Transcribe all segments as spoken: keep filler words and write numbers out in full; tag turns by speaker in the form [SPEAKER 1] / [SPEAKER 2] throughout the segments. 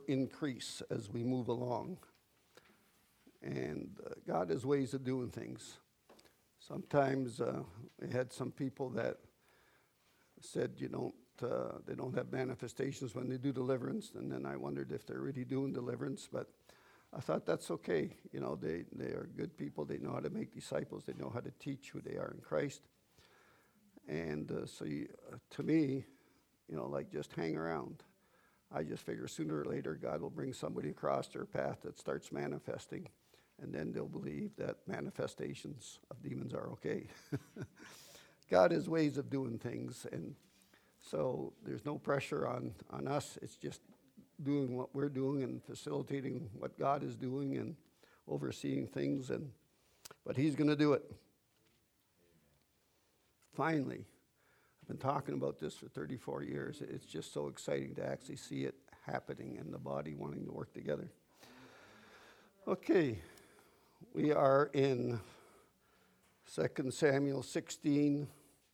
[SPEAKER 1] increase as we move along. And uh, God has ways of doing things. Sometimes uh, we had some people that said you don't, uh, they don't have manifestations when they do deliverance, and then I wondered if they're really doing deliverance, but I thought that's okay. You know, they, they are good people. They know how to make disciples. They know how to teach who they are in Christ. And uh, so you, uh, to me, you know, like just hang around. I just figure sooner or later God will bring somebody across their path that starts manifesting, and then they'll believe that manifestations of demons are okay. God has ways of doing things, and so there's no pressure on, on us. It's just doing what we're doing and facilitating what God is doing and overseeing things, and but he's going to do it. Finally, I've been talking about this for thirty-four years. It's just so exciting to actually see it happening and the body wanting to work together. Okay, we are in Second Samuel sixteen,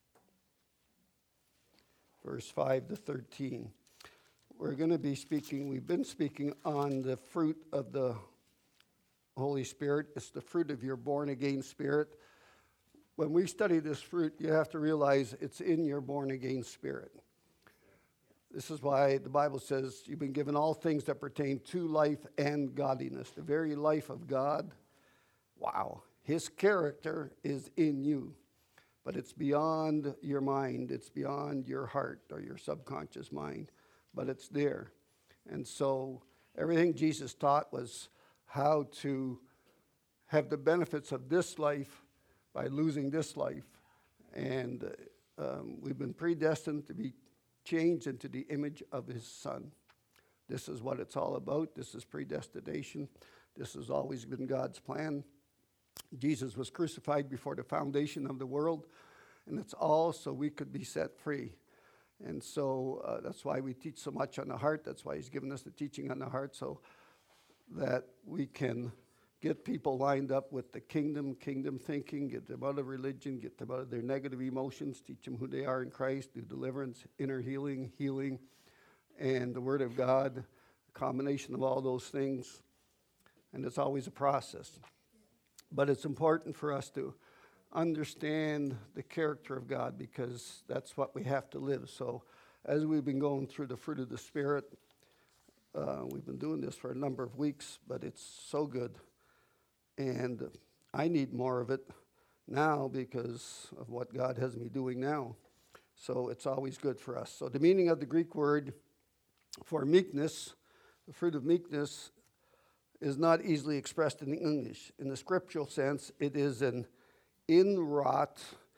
[SPEAKER 1] verse five to thirteen. We're going to be speaking, we've been speaking on the fruit of the Holy Spirit. It's the fruit of your born-again spirit. When we study this fruit, you have to realize it's in your born-again spirit. This is why the Bible says you've been given all things that pertain to life and godliness. The very life of God, wow, his character is in you. But it's beyond your mind. It's beyond your heart or your subconscious mind. But it's there. And so everything Jesus taught was how to have the benefits of this life by losing this life. And um, we've been predestined to be changed into the image of his Son. This is what it's all about. This is predestination. This has always been God's plan. Jesus was crucified before the foundation of the world, and it's all so we could be set free. And so uh, that's why we teach so much on the heart. That's why he's given us the teaching on the heart, so that we can get people lined up with the kingdom, kingdom thinking, get them out of religion, get them out of their negative emotions, teach them who they are in Christ, do deliverance, inner healing, healing, and the Word of God, a combination of all those things. And it's always a process. But it's important for us to understand the character of God, because that's what we have to live. So as we've been going through the fruit of the Spirit, uh, we've been doing this for a number of weeks, but it's so good. And I need more of it now because of what God has me doing now. So it's always good for us. So the meaning of the Greek word for meekness, the fruit of meekness, is not easily expressed in English. In the scriptural sense, it is an inwrought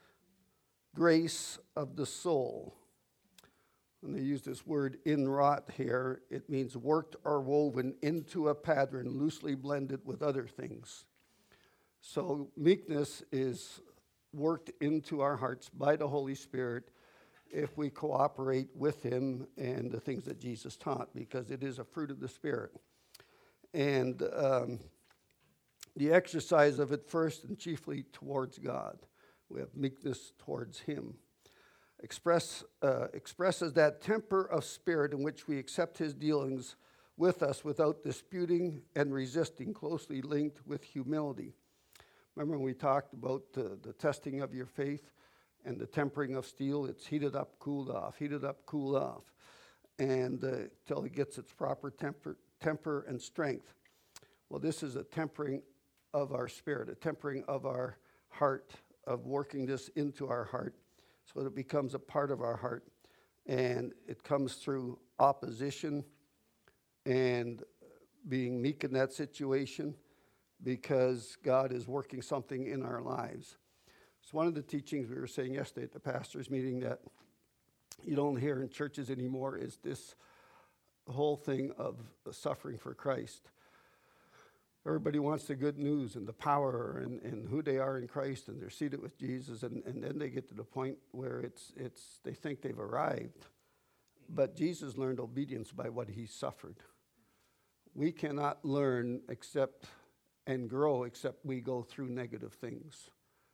[SPEAKER 1] grace of the soul. When they use this word inwrought here, it means worked or woven into a pattern, loosely blended with other things. So meekness is worked into our hearts by the Holy Spirit if we cooperate with him and the things that Jesus taught, because it is a fruit of the Spirit. And um, the exercise of it first and chiefly towards God. We have meekness towards him. Express, uh, expresses that temper of spirit in which we accept his dealings with us without disputing and resisting, closely linked with humility. Remember when we talked about uh, the testing of your faith and the tempering of steel? It's heated up, cooled off, heated up, cooled off, and uh, till it gets its proper temper, temper and strength. Well, this is a tempering of our spirit, a tempering of our heart, of working this into our heart so that it becomes a part of our heart. And it comes through opposition and being meek in that situation, because God is working something in our lives. It's one of the teachings we were saying yesterday at the pastor's meeting that you don't hear in churches anymore is this whole thing of suffering for Christ. Everybody wants the good news and the power and, and who they are in Christ, and they're seated with Jesus, and, and then they get to the point where it's it's they think they've arrived. But Jesus learned obedience by what he suffered. We cannot learn except and grow except we go through negative things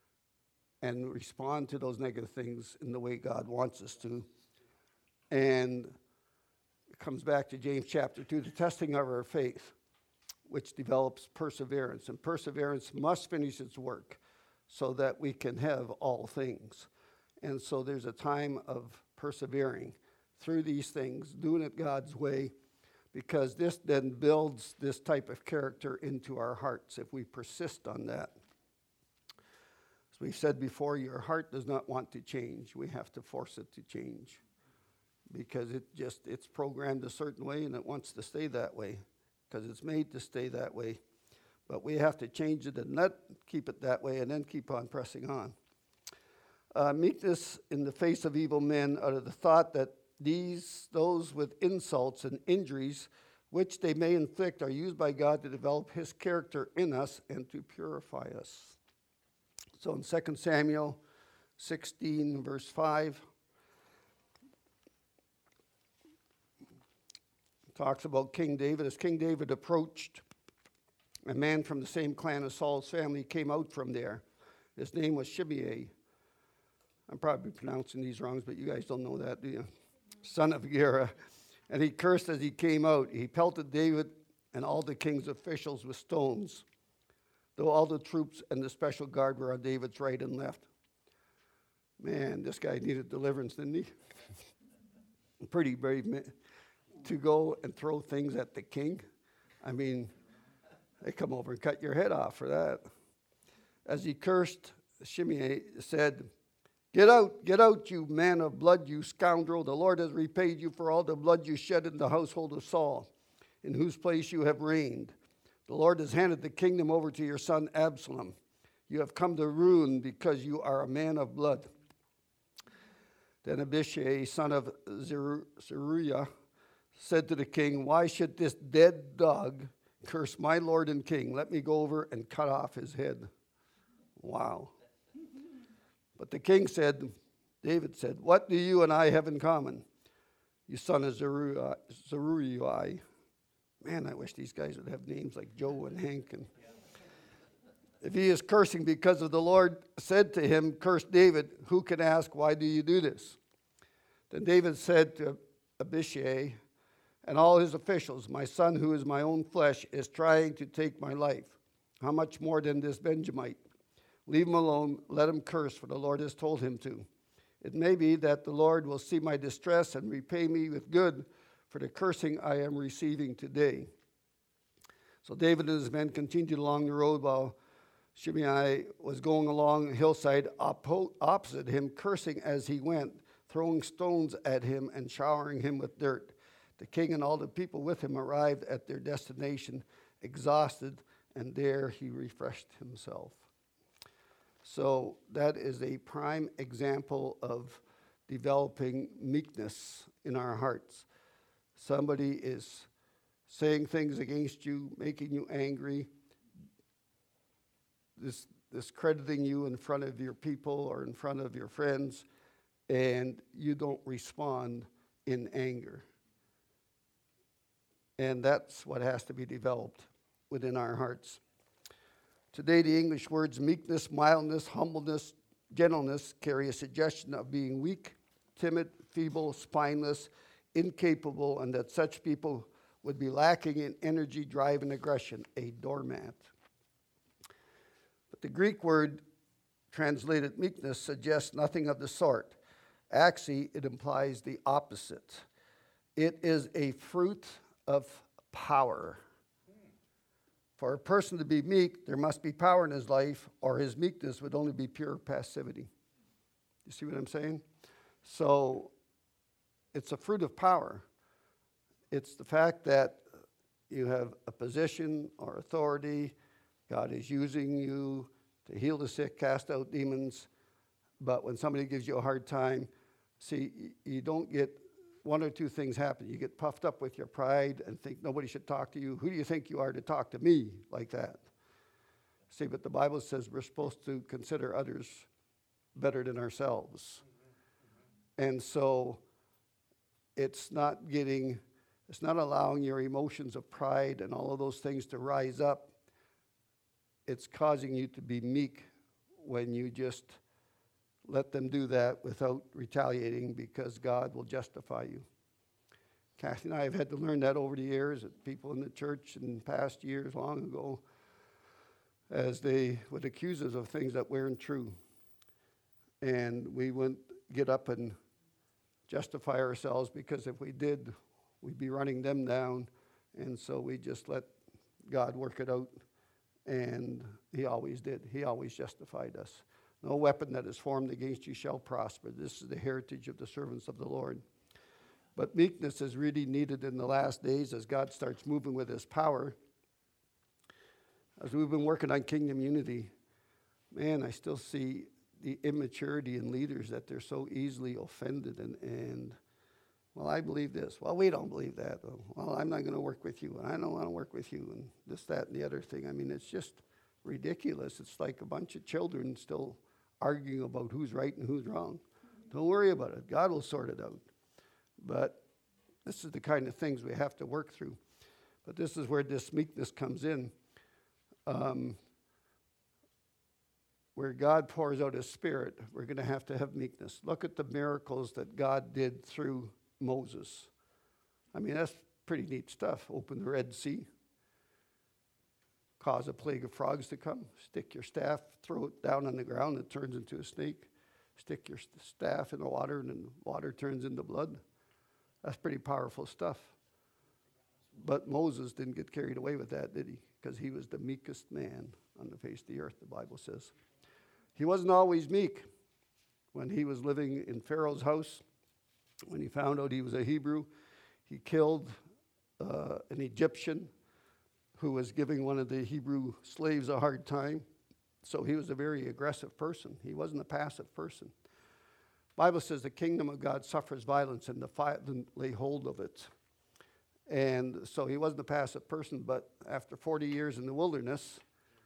[SPEAKER 1] and respond to those negative things in the way God wants us to. And comes back to James chapter two, the testing of our faith, which develops perseverance. And perseverance must finish its work so that we can have all things. And so there's a time of persevering through these things, doing it God's way, because this then builds this type of character into our hearts if we persist on that. As we've said before, your heart does not want to change. We have to force it to change because it just it's programmed a certain way and it wants to stay that way because it's made to stay that way. But we have to change it and not keep it that way and then keep on pressing on. Uh, meekness in the face of evil men out of the thought that these, those with insults and injuries which they may inflict are used by God to develop his character in us and to purify us. So in Second Samuel sixteen, verse five, talks about King David. As King David approached, a man from the same clan as Saul's family came out from there. His name was Shimei. I'm probably pronouncing these wrongs, but you guys don't know that, do you? Son of Gera. And he cursed as he came out. He pelted David and all the king's officials with stones, though all the troops and the special guard were on David's right and left. Man, this guy needed deliverance, didn't he? Pretty brave man to go and throw things at the king. I mean, they come over and cut your head off for that. As he cursed, Shimei said, "Get out, get out, you man of blood, you scoundrel. The Lord has repaid you for all the blood you shed in the household of Saul, in whose place you have reigned. The Lord has handed the kingdom over to your son Absalom. You have come to ruin because you are a man of blood." Then Abishai, son of Zeruiah, said to the king, "Why should this dead dog curse my lord and king? Let me go over and cut off his head." Wow. But the king said, David said, "What do you and I have in common, you son of Zeruiah?" Zeruiah. Man, I wish these guys would have names like Joe and Hank. And if he is cursing because of the Lord said to him, "Curse David," who can ask, "Why do you do this?" Then David said to Abishai and all his officials, "My son, who is my own flesh, is trying to take my life. How much more than this Benjamite? Leave him alone, let him curse, for the Lord has told him to. It may be that the Lord will see my distress and repay me with good for the cursing I am receiving today." So David and his men continued along the road while Shimei was going along a hillside oppo- opposite him, cursing as he went, throwing stones at him and showering him with dirt. The king and all the people with him arrived at their destination, exhausted, and there he refreshed himself. So that is a prime example of developing meekness in our hearts. Somebody is saying things against you, making you angry, dis- discrediting you in front of your people or in front of your friends, and you don't respond in anger. And that's what has to be developed within our hearts. Today, the English words meekness, mildness, humbleness, gentleness carry a suggestion of being weak, timid, feeble, spineless, incapable, and that such people would be lacking in energy, drive, and aggression, a doormat. But the Greek word translated meekness suggests nothing of the sort. Actually, it implies the opposite. It is a fruit of power. For a person to be meek, there must be power in his life, or his meekness would only be pure passivity. You see what I'm saying? So it's a fruit of power. It's the fact that you have a position or authority. God is using you to heal the sick, cast out demons. But when somebody gives you a hard time, see, you don't get one or two things happen. You get puffed up with your pride and think nobody should talk to you. Who do you think you are to talk to me like that? See, but the Bible says we're supposed to consider others better than ourselves. And so it's not getting, it's not allowing your emotions of pride and all of those things to rise up. It's causing you to be meek when you just let them do that without retaliating, because God will justify you. Kathy and I have had to learn that over the years, that people in the church in past years, long ago, as they would accuse us of things that weren't true. And we wouldn't get up and justify ourselves, because if we did, we'd be running them down. And so we just let God work it out. And he always did. He always justified us. No weapon that is formed against you shall prosper. This is the heritage of the servants of the Lord. But meekness is really needed in the last days as God starts moving with his power. As we've been working on kingdom unity, man, I still see the immaturity in leaders, that they're so easily offended. And, and well, I believe this. Well, we don't believe that. Well, I'm not going to work with you, and I don't want to work with you, and this, that, and the other thing. I mean, it's just ridiculous. It's like a bunch of children still arguing about who's right and who's wrong. Don't worry about it. God will sort it out. But this is the kind of things we have to work through. But this is where this meekness comes in. Um, where God pours out his Spirit, we're going to have to have meekness. Look at the miracles that God did through Moses. I mean, that's pretty neat stuff. Open the Red Sea, cause a plague of frogs to come, stick your staff, throw it down on the ground, it turns into a snake. Stick your staff in the water, and then water turns into blood. That's pretty powerful stuff. But Moses didn't get carried away with that, did he? Because he was the meekest man on the face of the earth, the Bible says. He wasn't always meek. When he was living in Pharaoh's house, when he found out he was a Hebrew, he killed uh, an Egyptian who was giving one of the Hebrew slaves a hard time. So he was a very aggressive person. He wasn't a passive person. The Bible says the kingdom of God suffers violence, and the violent lay hold of it. And so he wasn't a passive person, but after forty years in the wilderness,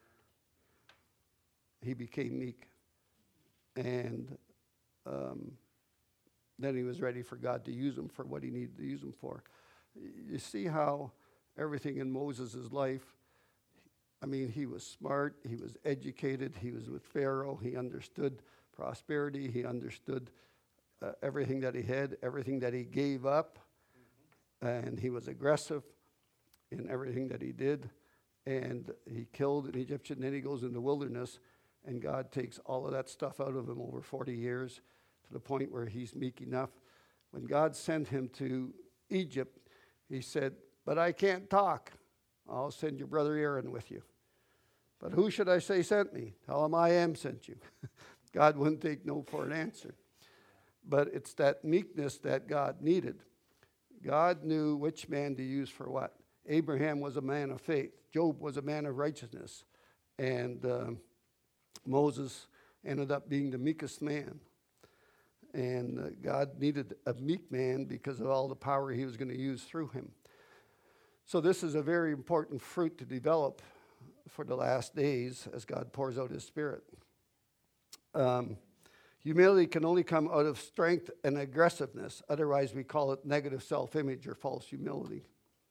[SPEAKER 1] he became meek. And um, then he was ready for God to use him for what he needed to use him for. You see how everything in Moses' life, I mean, he was smart, he was educated, he was with Pharaoh, he understood prosperity, he understood uh, everything that he had, everything that he gave up, and he was aggressive in everything that he did, and he killed an Egyptian. Then he goes in the wilderness, and God takes all of that stuff out of him over forty years to the point where he's meek enough. When God sent him to Egypt, he said, "But I can't talk. I'll send your brother Aaron with you." "But who should I say sent me?" "Tell him I am sent you." God wouldn't take no for an answer. But it's that meekness that God needed. God knew which man to use for what. Abraham was a man of faith. Job was a man of righteousness. And uh, Moses ended up being the meekest man. And uh, God needed a meek man because of all the power he was going to use through him. So this is a very important fruit to develop for the last days as God pours out his Spirit. Um, humility can only come out of strength and aggressiveness. Otherwise, we call it negative self-image or false humility.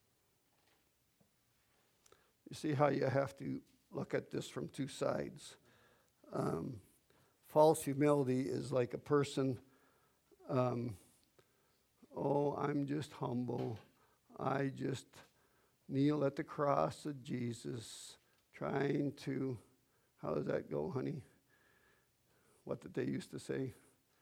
[SPEAKER 1] You see how you have to look at this from two sides. Um, false humility is like a person, um, oh, I'm just humble. I just kneel at the cross of Jesus, trying to, how does that go, honey? What did they used to say?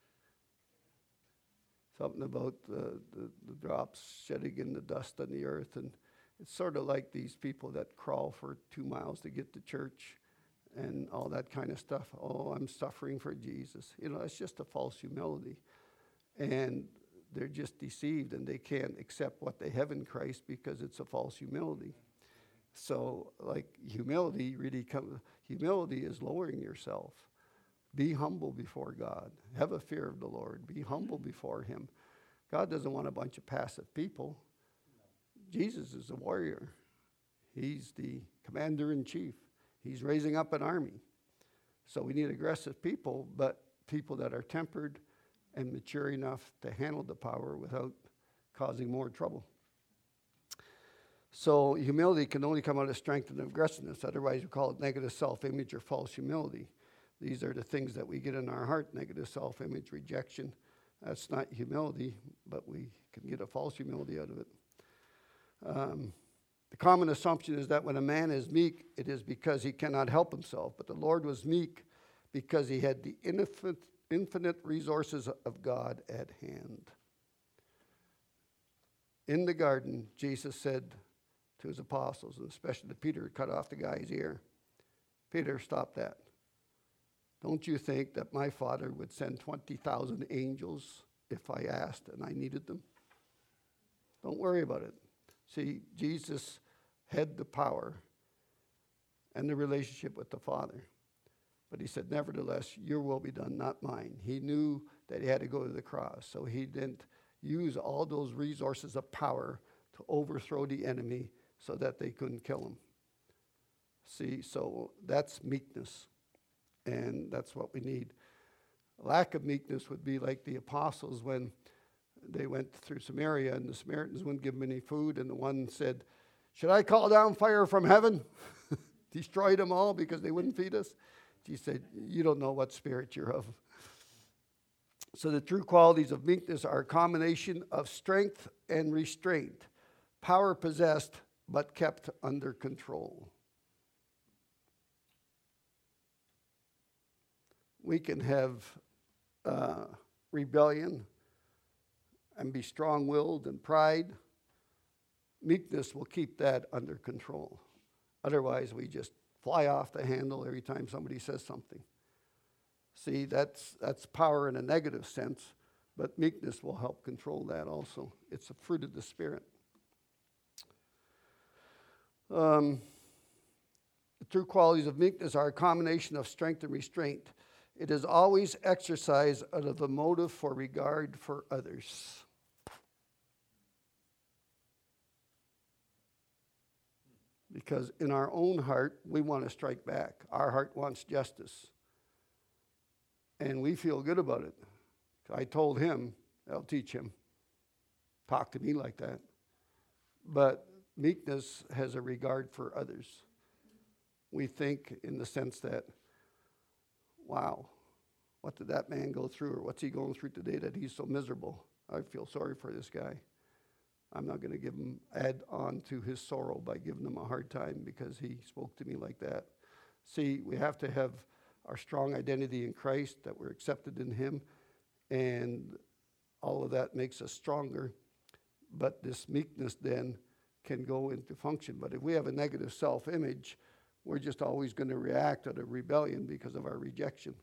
[SPEAKER 1] Something about the, the, the drops shedding in the dust on the earth. And it's sort of like these people that crawl for two miles to get to church and all that kind of stuff. Oh, I'm suffering for Jesus. You know, it's just a false humility. And they're just deceived, and they can't accept what they have in Christ because it's a false humility. So, like, humility really comes, humility is lowering yourself. Be humble before God. Have a fear of the Lord. Be humble before him. God doesn't want a bunch of passive people. Jesus is a warrior. He's the commander-in-chief. He's raising up an army. So we need aggressive people, but people that are tempered and mature enough to handle the power without causing more trouble. So humility can only come out of strength and aggressiveness. Otherwise, we call it negative self-image or false humility. These are the things that we get in our heart: negative self-image, rejection, That's not humility, but we can get a false humility out of it. Um, the common assumption is that when a man is meek, it is because he cannot help himself. But the Lord was meek because he had the infinite, infinite resources of God at hand. In the garden, Jesus said to his apostles, and especially to Peter, cut off the guy's ear, Peter, stop that. Don't you think that my Father would send twenty thousand angels if I asked and I needed them? Don't worry about it. See, Jesus had the power and the relationship with the Father. But he said, nevertheless, your will be done, not mine. He knew that he had to go to the cross, so he didn't use all those resources of power to overthrow the enemy so that they couldn't kill him. See, so that's meekness, and that's what we need. Lack of meekness would be like the apostles when they went through Samaria, and the Samaritans wouldn't give them any food, and the one said, should I call down fire from heaven? Destroy them all because they wouldn't feed us? He said, you don't know what spirit you're of. So the true qualities of meekness are a combination of strength and restraint, power possessed but kept under control. We can have uh, rebellion and be strong-willed and pride. Meekness will keep that under control. Otherwise, we just fly off the handle every time somebody says something. See, that's that's power in a negative sense, but meekness will help control that also. It's a fruit of the Spirit. Um, the true qualities of meekness are a combination of strength and restraint. It is always exercised out of a motive for regard for others. Because in our own heart, we want to strike back. Our heart wants justice. And we feel good about it. I told him, I'll teach him. Talk to me like that. But meekness has a regard for others. We think in the sense that, wow, what did that man go through? Or what's he going through today that he's so miserable? I feel sorry for this guy. I'm not going to give him, add on to his sorrow by giving him a hard time because he spoke to me like that. See, we have to have our strong identity in Christ, that we're accepted in him, and all of that makes us stronger. But this meekness then can go into function. But if we have a negative self-image, we're just always going to react out of rebellion because of our rejection.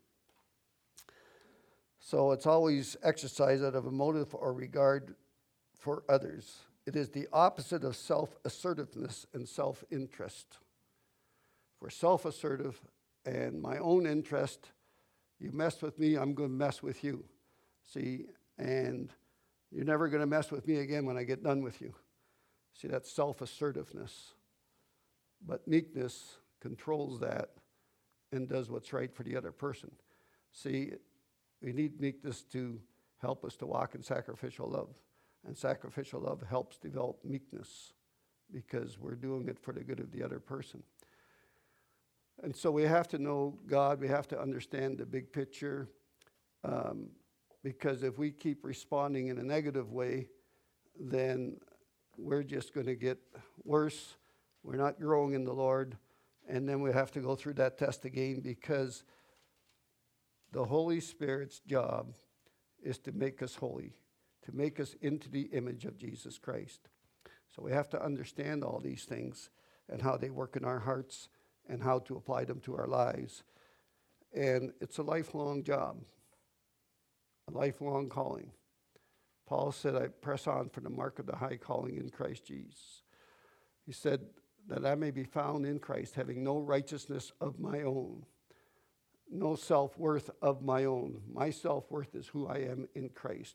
[SPEAKER 1] So it's always exercised out of a motive or regard for others. It is the opposite of self-assertiveness and self-interest. If we're self-assertive and my own interest, you mess with me, I'm going to mess with you. See, and you're never going to mess with me again when I get done with you. See, that's self-assertiveness. But meekness controls that and does what's right for the other person. See, we need meekness to help us to walk in sacrificial love. And sacrificial love helps develop meekness because we're doing it for the good of the other person. And so we have to know God. We have to understand the big picture. Um, because if we keep responding in a negative way, then we're just going to get worse. We're not growing in the Lord. And then we have to go through that test again because the Holy Spirit's job is to make us holy, to make us into the image of Jesus Christ. So we have to understand all these things and how they work in our hearts and how to apply them to our lives. And it's a lifelong job, a lifelong calling. Paul said, I press on for the mark of the high calling in Christ Jesus. He said that I may be found in Christ, having no righteousness of my own, no self-worth of my own. My self-worth is who I am in Christ.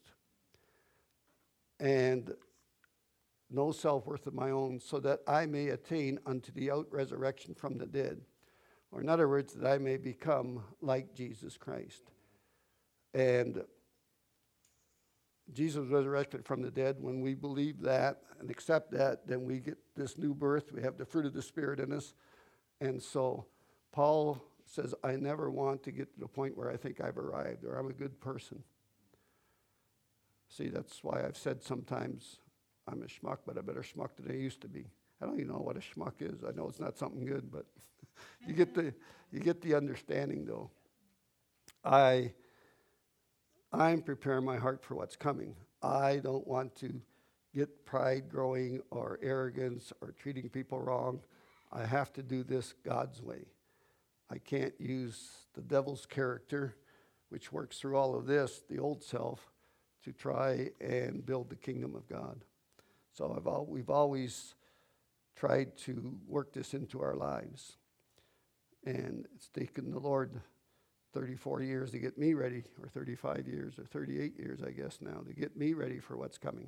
[SPEAKER 1] And no self-worth of my own, so that I may attain unto the out-resurrection from the dead. Or in other words, that I may become like Jesus Christ. And Jesus was resurrected from the dead. When we believe that and accept that, then we get this new birth. We have the fruit of the Spirit in us. And so Paul says, I never want to get to the point where I think I've arrived or I'm a good person. See, that's why I've said sometimes I'm a schmuck, but a better schmuck than I used to be. I don't even know what a schmuck is. I know it's not something good, but you get the you get the understanding, though. I I'm preparing my heart for what's coming. I don't want to get pride growing or arrogance or treating people wrong. I have to do this God's way. I can't use the devil's character, which works through all of this, the old self, to try and build the kingdom of God. So I've al- we've always tried to work this into our lives. And it's taken the Lord thirty-four years to get me ready, or thirty-five years, or thirty-eight years, I guess now, to get me ready for what's coming.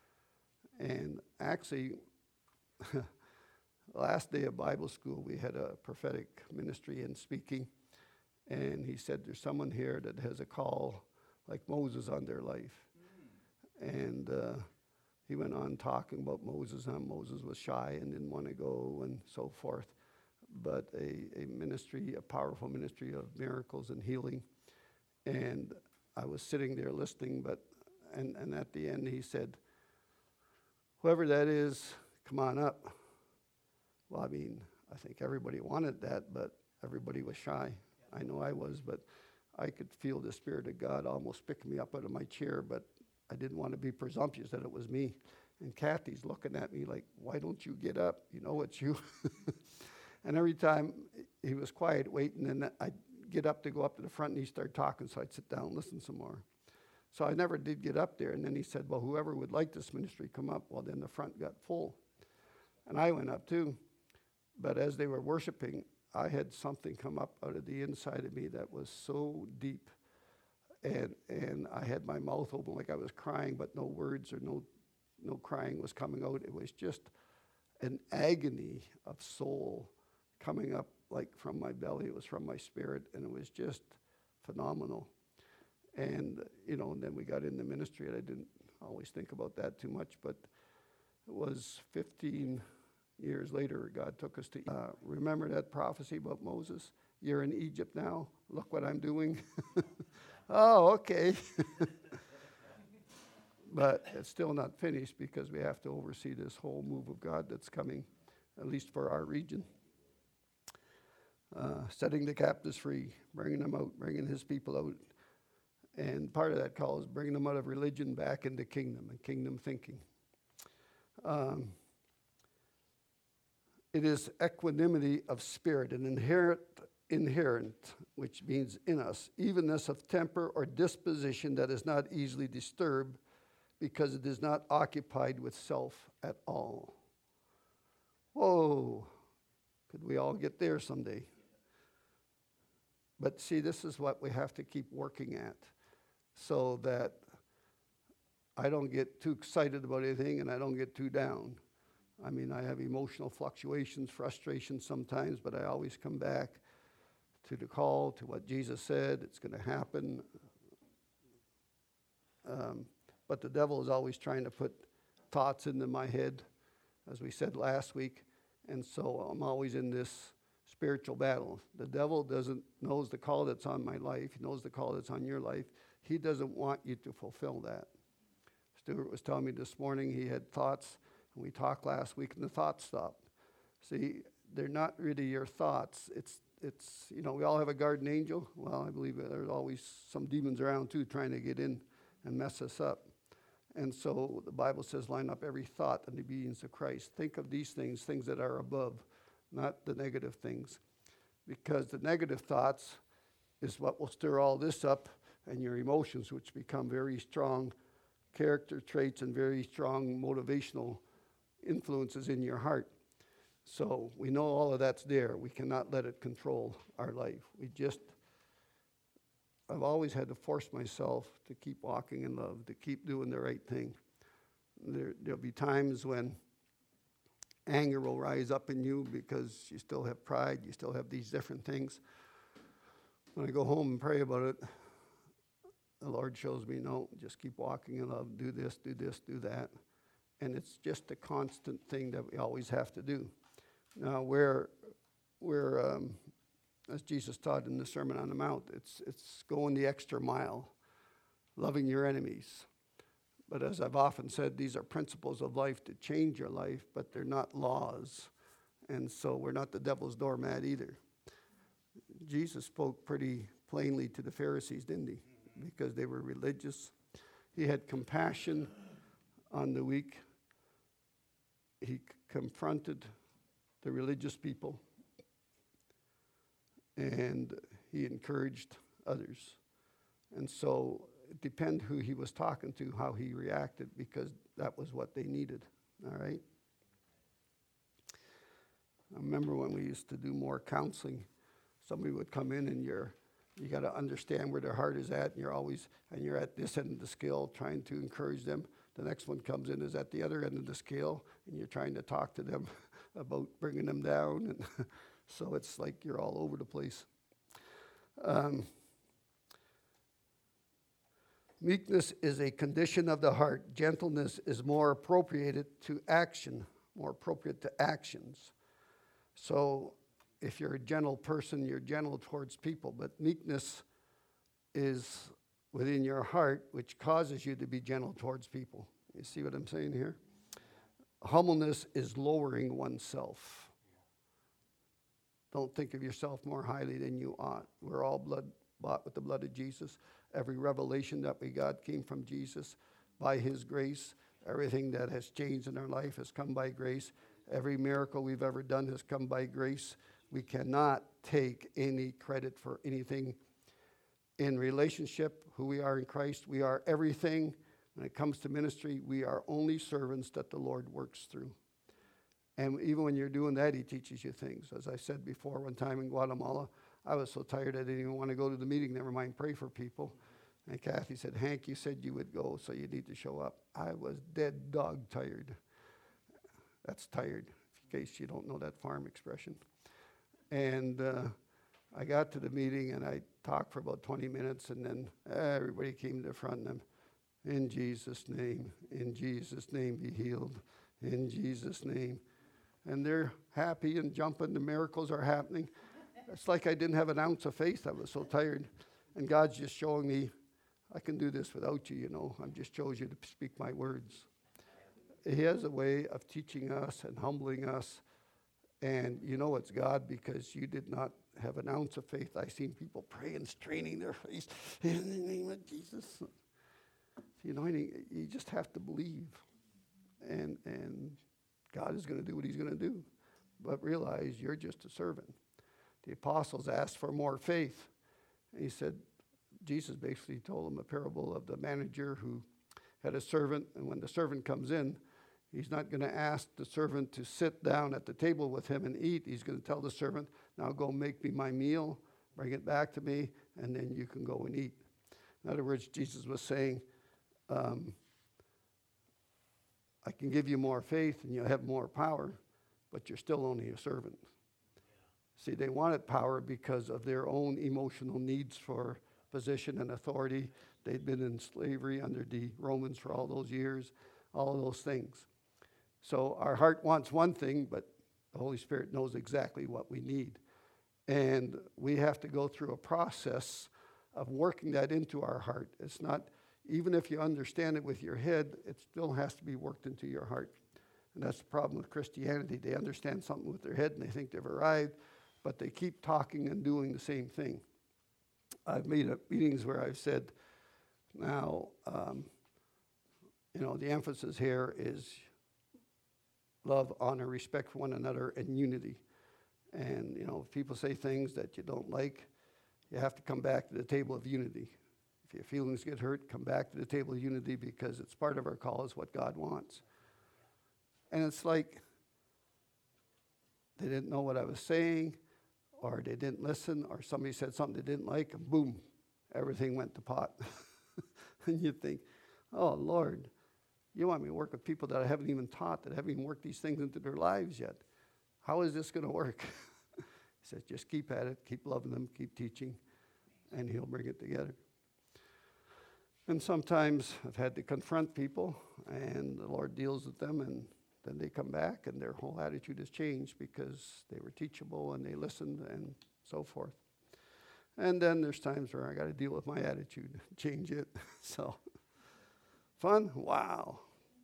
[SPEAKER 1] And actually, the last day of Bible school, we had a prophetic ministry and speaking. And he said, there's someone here that has a call like Moses on their life. Mm. And uh, he went on talking about Moses, and Moses was shy and didn't want to go and so forth. But a, a ministry, a powerful ministry of miracles and healing. And I was sitting there listening, but and, and at the end he said, whoever that is, come on up. Well, I mean, I think everybody wanted that, but everybody was shy. I know I was, but I could feel the Spirit of God almost picking me up out of my chair, but I didn't want to be presumptuous that it was me. And Kathy's looking at me like, why don't you get up? You know it's you. And every time he was quiet, waiting, and I'd get up to go up to the front, and he'd start talking, so I'd sit down and listen some more. So I never did get up there. And then he said, well, whoever would like this ministry, come up. Well, then the front got full. And I went up too. But as they were worshiping, I had something come up out of the inside of me that was so deep. And and I had my mouth open like I was crying, but no words or no no crying was coming out. It was just an agony of soul coming up like from my belly. It was from my spirit, and it was just phenomenal. And, you know, and then we got in the ministry, and I didn't always think about that too much, but it was fifteen years later, God took us to, uh, remember that prophecy about Moses? You're in Egypt now. Look what I'm doing. Oh, okay. But it's still not finished because we have to oversee this whole move of God that's coming, at least for our region. Uh, setting the captives free, bringing them out, bringing his people out. And part of that call is bringing them out of religion back into kingdom and kingdom thinking. Um, it is equanimity of spirit, an inherent, inherent, which means in us, evenness of temper or disposition that is not easily disturbed because it is not occupied with self at all. Whoa, could we all get there someday? But see, this is what we have to keep working at, so that I don't get too excited about anything and I don't get too down. I mean, I have emotional fluctuations, frustrations sometimes, but I always come back to the call, to what Jesus said, it's going to happen. Um, but the devil is always trying to put thoughts into my head, as we said last week, and so I'm always in this spiritual battle. The devil doesn't knows the call that's on my life. He knows the call that's on your life. He doesn't want you to fulfill that. Stuart was telling me this morning he had thoughts, and we talked last week, and the thoughts stopped. See, they're not really your thoughts. It's, it's you know, we all have a guardian angel. Well, I believe there's always some demons around, too, trying to get in and mess us up. And so the Bible says, line up every thought in the obedience of Christ. Think of these things, things that are above, not the negative things. Because the negative thoughts is what will stir all this up, and your emotions, which become very strong character traits and very strong motivational influences in your heart. So we know all of that's there. We cannot let it control our life. We just, I've always had to force myself to keep walking in love, to keep doing the right thing. There, there'll be times when anger will rise up in you because you still have pride, you still have these different things. When I go home and pray about it, the Lord shows me, no, just keep walking in love, do this, do this, do that. And it's just a constant thing that we always have to do. Now, where, where um, as Jesus taught in the Sermon on the Mount, it's, it's going the extra mile, loving your enemies. But as I've often said, these are principles of life to change your life, but they're not laws. And so we're not the devil's doormat either. Jesus spoke pretty plainly to the Pharisees, didn't he? Because they were religious. He had compassion on the weak. He c- confronted the religious people. And he encouraged others. And so it depended who he was talking to, how he reacted, because that was what they needed. All right? I remember when we used to do more counseling, somebody would come in and you're, you got to understand where their heart is at, and you're always, and you're at this end of the scale trying to encourage them. The next one comes in is at the other end of the scale, and you're trying to talk to them about bringing them down. And so it's like you're all over the place. Um, meekness is a condition of the heart. Gentleness is more appropriated to action, more appropriate to actions. So if you're a gentle person, you're gentle towards people. But meekness is within your heart, which causes you to be gentle towards people. You see what I'm saying here? Humbleness is lowering oneself. Don't think of yourself more highly than you ought. We're all blood bought with the blood of Jesus. Every revelation that we got came from Jesus by his grace. Everything that has changed in our life has come by grace. Every miracle we've ever done has come by grace. We cannot take any credit for anything. In relationship, who we are in Christ, we are everything. When it comes to ministry, we are only servants that the Lord works through. And even when you're doing that, he teaches you things. As I said before, one time in Guatemala, I was so tired I didn't even want to go to the meeting, never mind pray for people. And Kathy said, Hank, you said you would go, so you need to show up. I was dead dog tired. That's tired, in case you don't know that farm expression. And uh, I got to the meeting, and I talked for about twenty minutes, and then everybody came to the front, and I'm, in Jesus' name, in Jesus' name be healed, in Jesus' name. And they're happy and jumping. The miracles are happening. It's like I didn't have an ounce of faith. I was so tired. And God's just showing me, I can do this without you, you know. I just chose you to speak my words. He has a way of teaching us and humbling us. And you know it's God because you did not have an ounce of faith. I've seen people pray and straining their face in the name of Jesus. You know, you just have to believe. And and God is going to do what he's going to do. But realize you're just a servant. The apostles asked for more faith. And he said, Jesus basically told them a parable of the manager who had a servant. And when the servant comes in, he's not going to ask the servant to sit down at the table with him and eat. He's going to tell the servant, now go make me my meal, bring it back to me, and then you can go and eat. In other words, Jesus was saying, um, I can give you more faith and you'll have more power, but you're still only a servant. See, they wanted power because of their own emotional needs for position and authority. They'd been in slavery under the Romans for all those years, all of those things. So our heart wants one thing, but the Holy Spirit knows exactly what we need. And we have to go through a process of working that into our heart. It's not, even if you understand it with your head, it still has to be worked into your heart. And that's the problem with Christianity. They understand something with their head and they think they've arrived, but they keep talking and doing the same thing. I've made up meetings where I've said, now, um, you know, the emphasis here is love, honor, respect for one another, and unity. And, you know, if people say things that you don't like, you have to come back to the table of unity. If your feelings get hurt, come back to the table of unity because it's part of our call, is what God wants. And it's like they didn't know what I was saying, or they didn't listen, or somebody said something they didn't like, and boom, everything went to pot. And you think, oh, Lord, you want me to work with people that I haven't even taught, that haven't even worked these things into their lives yet. How is this going to work? He says, just keep at it, keep loving them, keep teaching, and he'll bring it together. And sometimes I've had to confront people, and the Lord deals with them, and then they come back, and their whole attitude has changed because they were teachable, and they listened, and so forth. And then there's times where I got to deal with my attitude, change it. So Fun? Wow.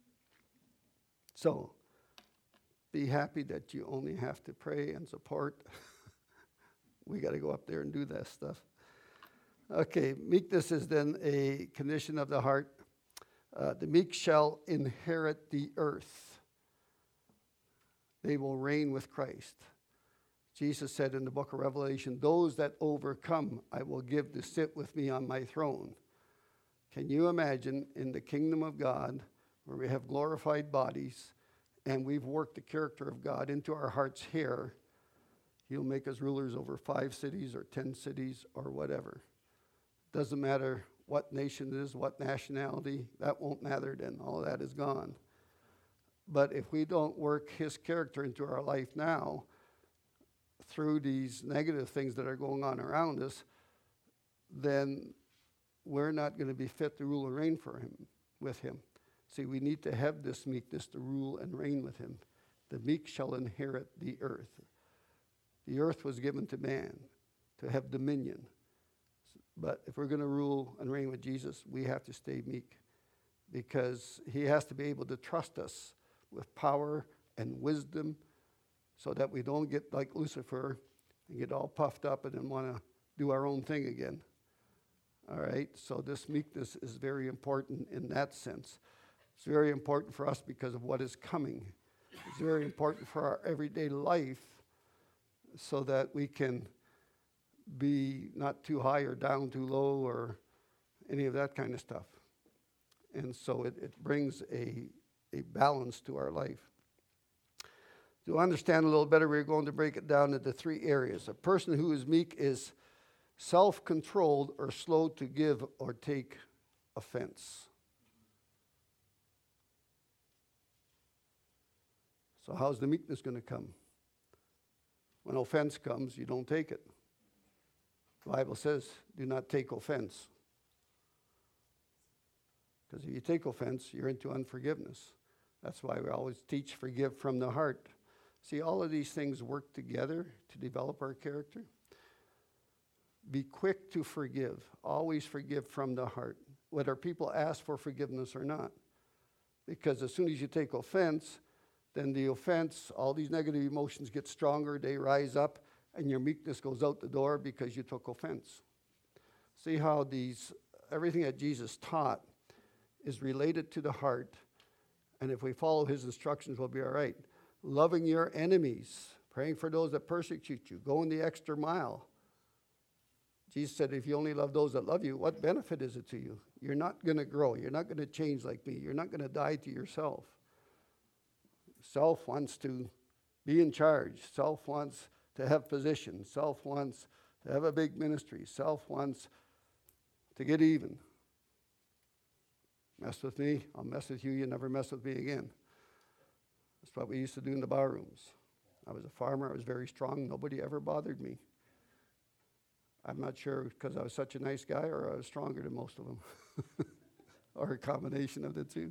[SPEAKER 1] So, be happy that you only have to pray and support. We got to go up there and do that stuff. Okay, meekness is then a condition of the heart. Uh, the meek shall inherit the earth. They will reign with Christ. Jesus said in the book of Revelation, those that overcome, I will give to sit with me on my throne. Can you imagine in the kingdom of God, where we have glorified bodies, and we've worked the character of God into our hearts here, he'll make us rulers over five cities or ten cities or whatever. Doesn't matter what nation it is, what nationality, that won't matter then. All of that is gone. But if we don't work his character into our life now, through these negative things that are going on around us, then we're not going to be fit to rule and reign for him, with him. See, we need to have this meekness to rule and reign with him. The meek shall inherit the earth. The earth was given to man to have dominion. But if we're going to rule and reign with Jesus, we have to stay meek, because he has to be able to trust us with power and wisdom, so that we don't get like Lucifer and get all puffed up and then want to do our own thing again. All right, so this meekness is very important in that sense. It's very important for us because of what is coming. It's very important for our everyday life, so that we can be not too high or down too low or any of that kind of stuff. And so it, it brings a, a balance to our life. To understand a little better, we're going to break it down into three areas. A person who is meek is self-controlled or slow to give or take offense. So how's the meekness going to come? When offense comes, you don't take it. The Bible says, do not take offense. Because if you take offense, you're into unforgiveness. That's why we always teach forgive from the heart. See, all of these things work together to develop our character. Be quick to forgive. Always forgive from the heart, whether people ask for forgiveness or not. Because as soon as you take offense, then the offense, all these negative emotions get stronger, they rise up, and your meekness goes out the door because you took offense. See how these, everything that Jesus taught is related to the heart, and if we follow his instructions, we'll be all right. Loving your enemies, praying for those that persecute you, going the extra mile. Jesus said, if you only love those that love you, what benefit is it to you? You're not going to grow. You're not going to change like me. You're not going to die to yourself. Self wants to be in charge. Self wants to have position. Self wants to have a big ministry. Self wants to get even. Mess with me, I'll mess with you. You never mess with me again. That's what we used to do in the bar rooms. I was a farmer. I was very strong. Nobody ever bothered me. I'm not sure because I was such a nice guy or I was stronger than most of them. Or a combination of the two.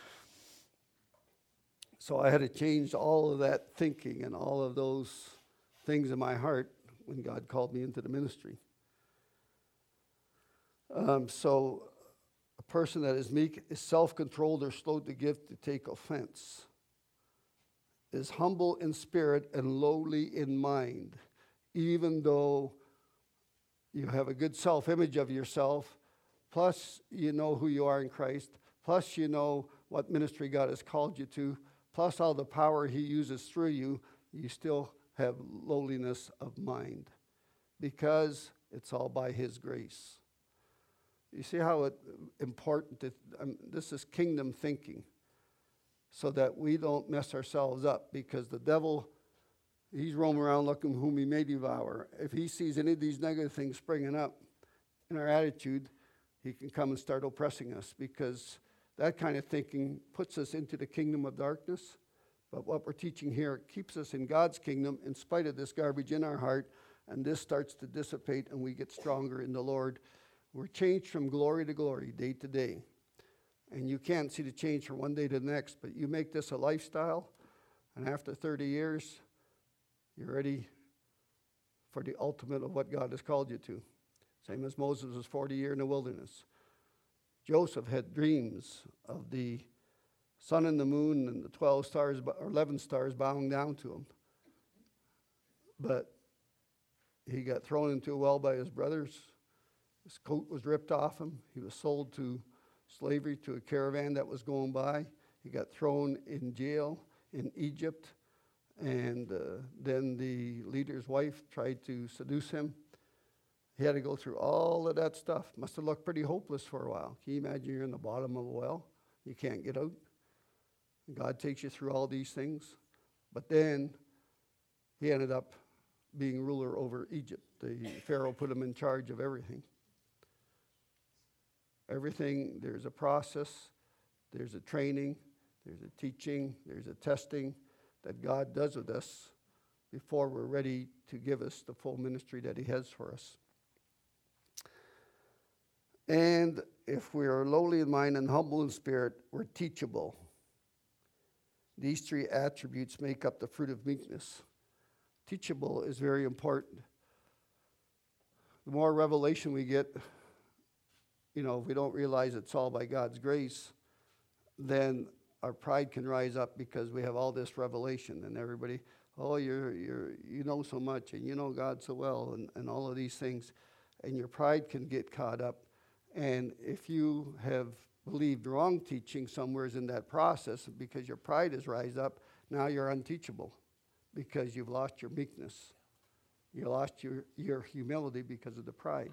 [SPEAKER 1] So I had to change all of that thinking and all of those things in my heart when God called me into the ministry. Um, so a person that is meek is self-controlled or slow to give to take offense, is humble in spirit and lowly in mind, even though you have a good self-image of yourself, plus you know who you are in Christ, plus you know what ministry God has called you to, plus all the power he uses through you, you still have lowliness of mind because it's all by his grace. You see how it, important it, um, this is kingdom thinking, so that we don't mess ourselves up, because the devil, he's roaming around looking whom he may devour. If he sees any of these negative things springing up in our attitude, he can come and start oppressing us, because that kind of thinking puts us into the kingdom of darkness. But what we're teaching here keeps us in God's kingdom in spite of this garbage in our heart, and this starts to dissipate and we get stronger in the Lord. We're changed from glory to glory, day to day. And you can't see the change from one day to the next, but you make this a lifestyle, and after thirty years, you're ready for the ultimate of what God has called you to. Same as Moses was forty years in the wilderness. Joseph had dreams of the sun and the moon and the twelve stars, or eleven stars bowing down to him. But he got thrown into a well by his brothers. His coat was ripped off him. He was sold to slavery to a caravan that was going by. He got thrown in jail in Egypt. And uh, then the leader's wife tried to seduce him. He had to go through all of that stuff. Must have looked pretty hopeless for a while. Can you imagine you're in the bottom of a well? You can't get out. God takes you through all these things. But then he ended up being ruler over Egypt. The Pharaoh put him in charge of everything. Everything, there's a process, there's a training, there's a teaching, there's a testing that God does with us before we're ready to give us the full ministry that he has for us. And if we are lowly in mind and humble in spirit, we're teachable. These three attributes make up the fruit of meekness. Teachable is very important. The more revelation we get, you know, if we don't realize it's all by God's grace, then our pride can rise up because we have all this revelation, and everybody, oh, you're you're you know so much, and you know God so well, and, and all of these things, and your pride can get caught up. And if you have believed wrong teaching somewheres in that process, because your pride has rise up, now you're unteachable because you've lost your meekness. You lost your, your humility because of the pride.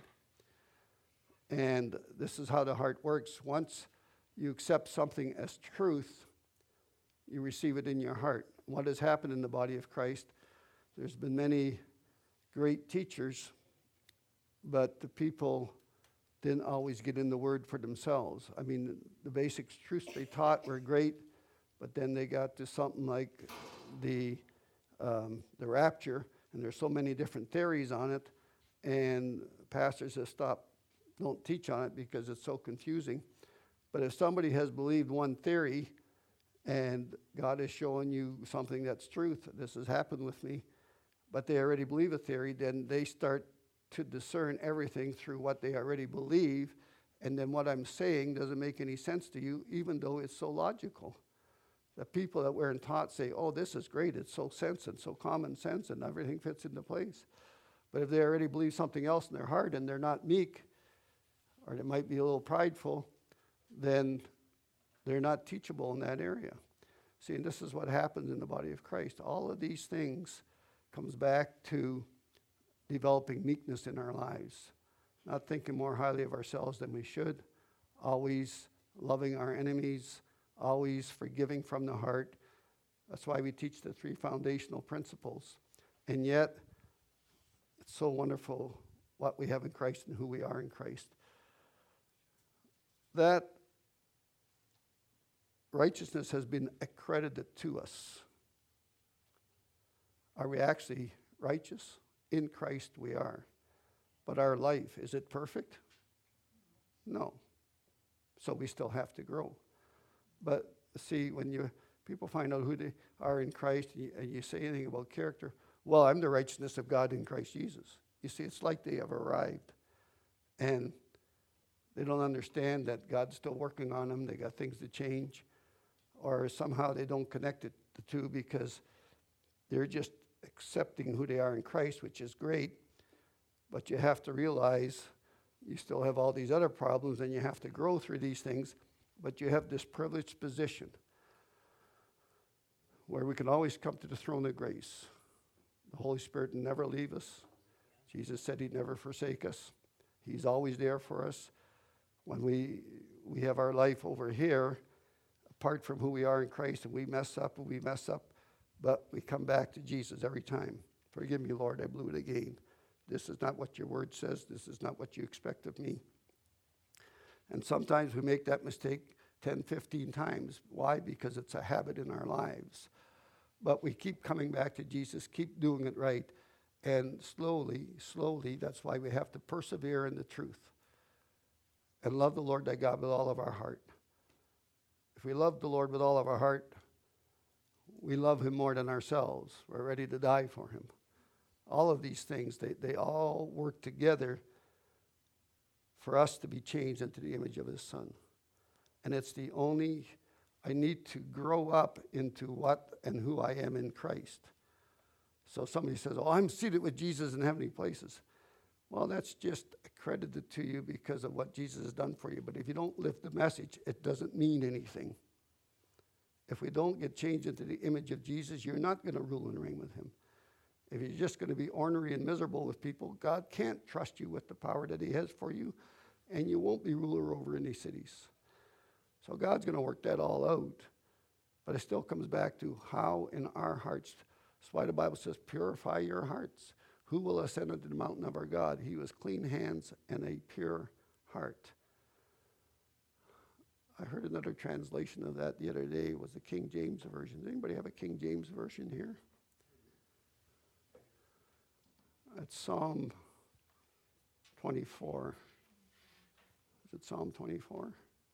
[SPEAKER 1] And this is how the heart works. Once you accept something as truth, you receive it in your heart. What has happened in the body of Christ, there's been many great teachers, but the people didn't always get in the word for themselves. I mean, the basic truths they taught were great, but then they got to something like the um, the rapture, and there's so many different theories on it, and pastors have stopped, don't teach on it because it's so confusing. But if somebody has believed one theory, and God is showing you something that's truth, this has happened with me, but they already believe a theory, then they start to discern everything through what they already believe, and then what I'm saying doesn't make any sense to you, even though it's so logical. The people that weren't taught say, oh, this is great, it's so sense and so common sense, and everything fits into place. But if they already believe something else in their heart, and they're not meek, or they might be a little prideful, then they're not teachable in that area. See, and this is what happens in the body of Christ. All of these things comes back to developing meekness in our lives, not thinking more highly of ourselves than we should, always loving our enemies, always forgiving from the heart. That's why we teach the three foundational principles. And yet, it's so wonderful what we have in Christ and who we are in Christ. That righteousness has been accredited to us. Are we actually righteous? In Christ we are. But our life, is it perfect? No. So we still have to grow. But see, when you people find out who they are in Christ, and you, and you say anything about character, well, I'm the righteousness of God in Christ Jesus. You see, it's like they have arrived. And they don't understand that God's still working on them. They got things to change. Or somehow they don't connect it, the two, because they're just accepting who they are in Christ, which is great. But you have to realize you still have all these other problems, and you have to grow through these things. But you have this privileged position where we can always come to the throne of grace. The Holy Spirit will never leave us. Jesus said he'd never forsake us. He's always there for us. When we we have our life over here, apart from who we are in Christ, and we mess up and we mess up, but we come back to Jesus every time. Forgive me, Lord, I blew it again. This is not what your word says. This is not what you expect of me. And sometimes we make that mistake ten, fifteen times. Why? Because it's a habit in our lives. But we keep coming back to Jesus, keep doing it right. And slowly, slowly, that's why we have to persevere in the truth. And love the Lord thy God with all of our heart. If we love the Lord with all of our heart, we love him more than ourselves. We're ready to die for him. All of these things, they, they all work together for us to be changed into the image of his Son. And it's the only, I need to grow up into what and who I am in Christ. So somebody says, oh, I'm seated with Jesus in heavenly places. Well, that's just accredited to you because of what Jesus has done for you. But if you don't live the message, it doesn't mean anything. If we don't get changed into the image of Jesus, you're not going to rule and reign with him. If you're just going to be ornery and miserable with people, God can't trust you with the power that he has for you, and you won't be ruler over any cities. So God's going to work that all out. But it still comes back to how in our hearts. That's why the Bible says, purify your hearts. Who will ascend unto the mountain of our God? He with clean hands and a pure heart. I heard another translation of that the other day. It was the King James Version. Does anybody have a King James Version here? That's Psalm twenty-four. Is it Psalm twenty-four?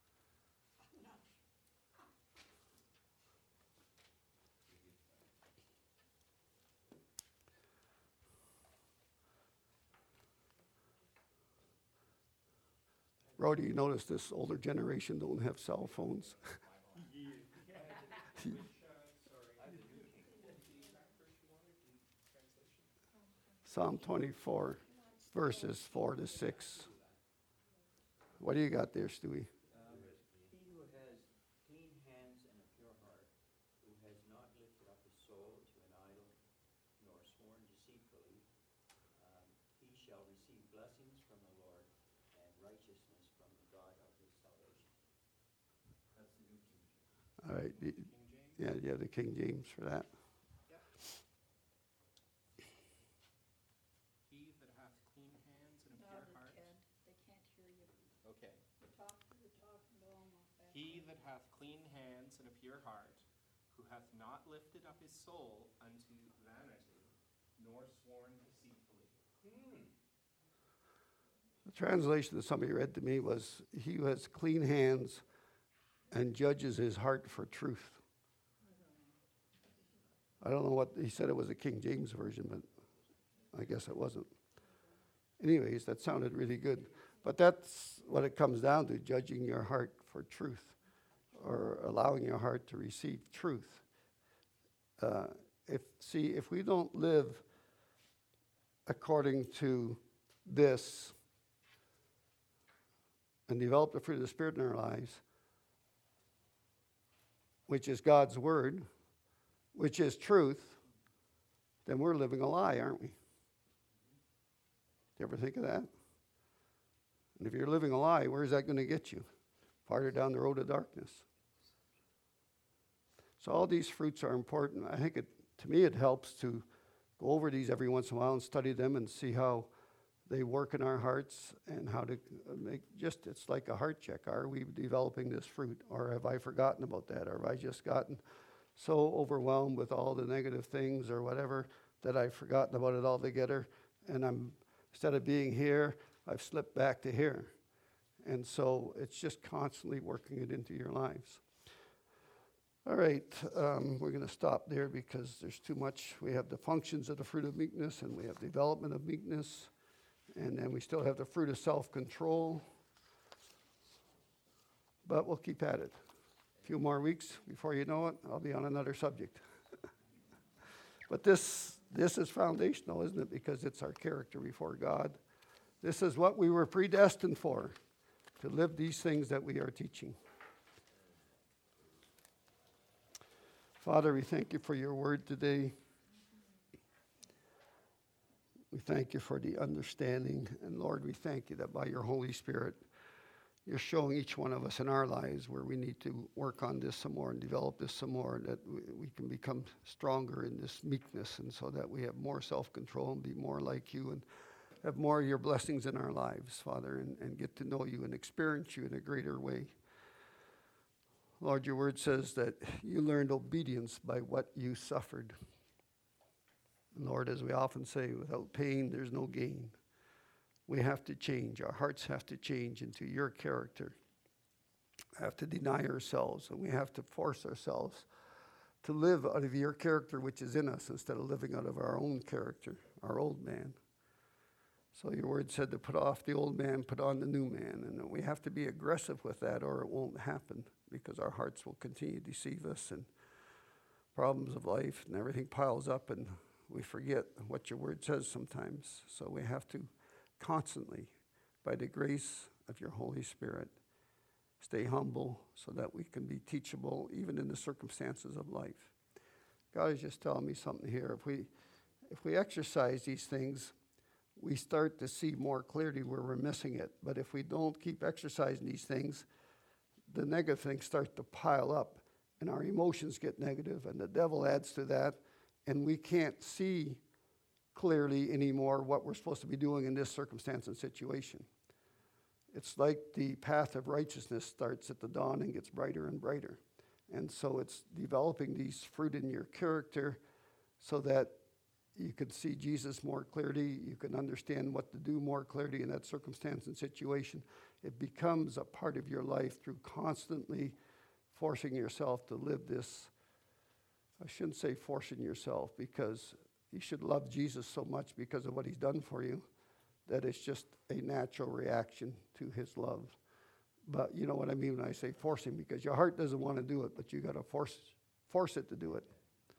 [SPEAKER 1] Rody, you notice this older generation don't have cell phones. Psalm twenty-four, verses four to six. What do you got there, Stewie?
[SPEAKER 2] Um, he who has clean hands and a pure heart, who has not lifted up his soul to an idol, nor sworn deceitfully, um, he shall receive blessings from the Lord and righteousness from the God of his salvation. That's the New King James.
[SPEAKER 1] All right. the-
[SPEAKER 3] King James?
[SPEAKER 1] Yeah, you have the King James for that.
[SPEAKER 3] He that hath clean hands and a pure
[SPEAKER 4] Louder,
[SPEAKER 3] heart.
[SPEAKER 4] Ted. They can't hear you.
[SPEAKER 3] Okay.
[SPEAKER 4] You're talking, you're talking long off that.
[SPEAKER 3] He that hath clean hands and a pure heart, who hath not lifted up his soul unto vanity, nor sworn deceitfully. Hmm.
[SPEAKER 1] The translation that somebody read to me was, he who has clean hands and judges his heart for truth. I don't know what, he said it was a King James Version, but I guess it wasn't. Anyways, that sounded really good. But that's what it comes down to, judging your heart for truth, or allowing your heart to receive truth. Uh, if see, if we don't live according to this and develop the fruit of the Spirit in our lives, which is God's word, which is truth, then we're living a lie, aren't we? Do you ever think of that? And if you're living a lie, where's that going to get you? Farther down the road of darkness. So all these fruits are important. I think it, to me, it helps to go over these every once in a while and study them and see how they work in our hearts and how to make just, it's like a heart check. Are we developing this fruit? Or have I forgotten about that? Or have I just gotten so overwhelmed with all the negative things or whatever that I've forgotten about it altogether? And I'm, instead of being here, I've slipped back to here. And so it's just constantly working it into your lives. All right, um, we're going to stop there because there's too much. We have the functions of the fruit of meekness, and we have development of meekness, and then we still have the fruit of self-control. But we'll keep at it. A few more weeks, before you know it, I'll be on another subject. But this, this is foundational, isn't it? Because it's our character before God. This is what we were predestined for, to live these things that we are teaching. Father, we thank you for your word today. We thank you for the understanding. And Lord, we thank you that by your Holy Spirit, you're showing each one of us in our lives where we need to work on this some more and develop this some more, that we, we can become stronger in this meekness, and so that we have more self-control and be more like you and have more of your blessings in our lives, Father, and, and get to know you and experience you in a greater way. Lord, your word says that you learned obedience by what you suffered. And Lord, as we often say, without pain, there's no gain. We have to change. Our hearts have to change into your character. We have to deny ourselves, and we have to force ourselves to live out of your character which is in us instead of living out of our own character, our old man. So your word said to put off the old man, put on the new man. And we have to be aggressive with that or it won't happen, because our hearts will continue to deceive us and problems of life and everything piles up and we forget what your word says sometimes. So we have to constantly, by the grace of your Holy Spirit, stay humble so that we can be teachable even in the circumstances of life. God is just telling me something here. If we, if we exercise these things, we start to see more clearly where we're missing it. But if we don't keep exercising these things, the negative things start to pile up and our emotions get negative and the devil adds to that and we can't see clearly anymore what we're supposed to be doing in this circumstance and situation. It's like the path of righteousness starts at the dawn and gets brighter and brighter. And so it's developing these fruit in your character so that you can see Jesus more clearly. You can understand what to do more clearly in that circumstance and situation. It becomes a part of your life through constantly forcing yourself to live this. I shouldn't say forcing yourself, because you should love Jesus so much because of what he's done for you that it's just a natural reaction to his love. But you know what I mean when I say forcing, because your heart doesn't want to do it, but you got to force force it to do it.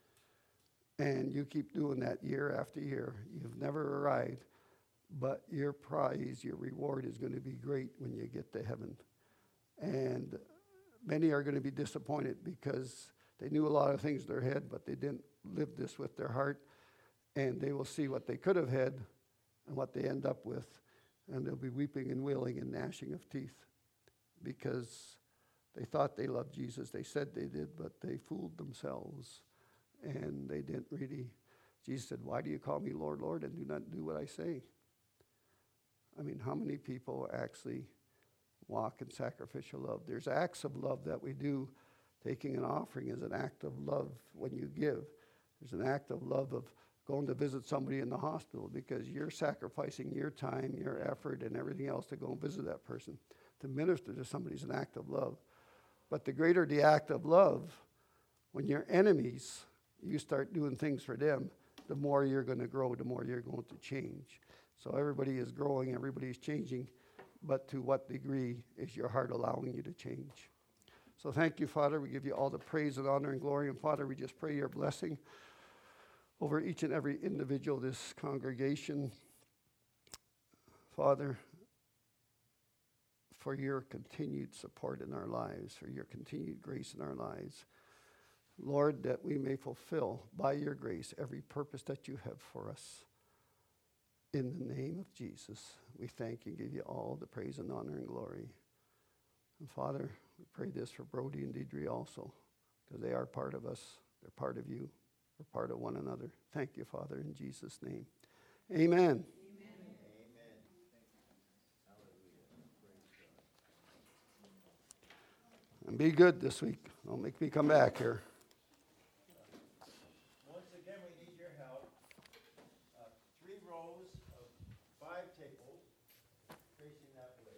[SPEAKER 1] And you keep doing that year after year. You've never arrived, but your prize, your reward is going to be great when you get to heaven. And many are going to be disappointed because they knew a lot of things in their head, but they didn't live this with their heart. And they will see what they could have had and what they end up with. And they'll be weeping and wailing and gnashing of teeth because they thought they loved Jesus. They said they did, but they fooled themselves. And they didn't really. Jesus said, why do you call me Lord, Lord, and do not do what I say? I mean, how many people actually walk in sacrificial love? There's acts of love that we do. Taking an offering is an act of love when you give. There's an act of love of going to visit somebody in the hospital because you're sacrificing your time, your effort, and everything else to go and visit that person. To minister to somebody is an act of love. But the greater the act of love, when you're enemies, you start doing things for them, the more you're going to grow, the more you're going to change. So everybody is growing, everybody's changing, but to what degree is your heart allowing you to change? So thank you, Father. We give you all the praise and honor and glory. And Father, we just pray your blessing over each and every individual of this congregation. Father, for your continued support in our lives, for your continued grace in our lives. Lord, that we may fulfill by your grace every purpose that you have for us. In the name of Jesus, we thank you and give you all the praise and honor and glory. And Father, we pray this for Brody and Deidre also, because they are part of us. They're part of you. We're part of one another. Thank you, Father, in Jesus' name. Amen.
[SPEAKER 2] Amen.
[SPEAKER 1] And be good this week. Don't make me come back here.
[SPEAKER 2] Once again, we need your help. Uh, three rows of five tables facing that way.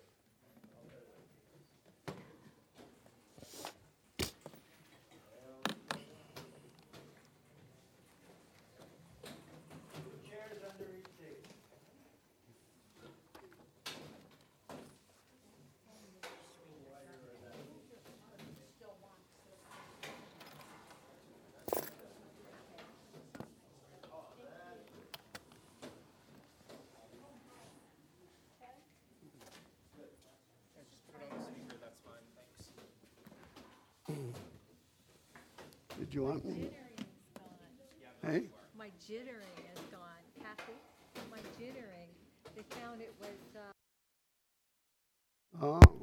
[SPEAKER 2] Two chairs under each table.
[SPEAKER 3] Yeah, just put it on the speaker, that's fine, thanks.
[SPEAKER 1] Did you want me?
[SPEAKER 4] Jittering's gone.
[SPEAKER 3] Yeah,
[SPEAKER 1] Hey?
[SPEAKER 4] My jittering is gone. Kathy, my jittering, they found it was, uh,
[SPEAKER 1] Oh.